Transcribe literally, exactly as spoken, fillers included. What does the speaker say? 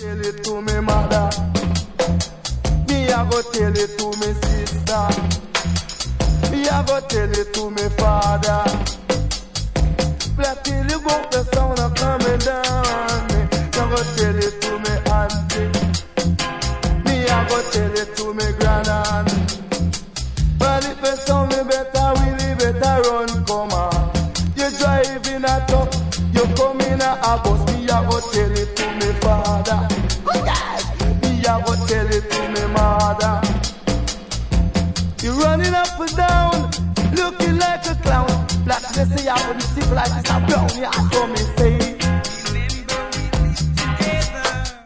tell it to me mother. Me I go tell it to me sister. Me I go tell it to me father. Black till you go the sound of coming down. Me I go tell it to me auntie. Me I go tell it to me granddad. Well if the sound me better, really better run come on. You drive in a truck, you come in a bus. Me I go tell it to me father. Me I go tell it to me mother. You running up and down, looking like a clown. Black, they say I wouldn't see like this, I'm brown, yeah, so me say.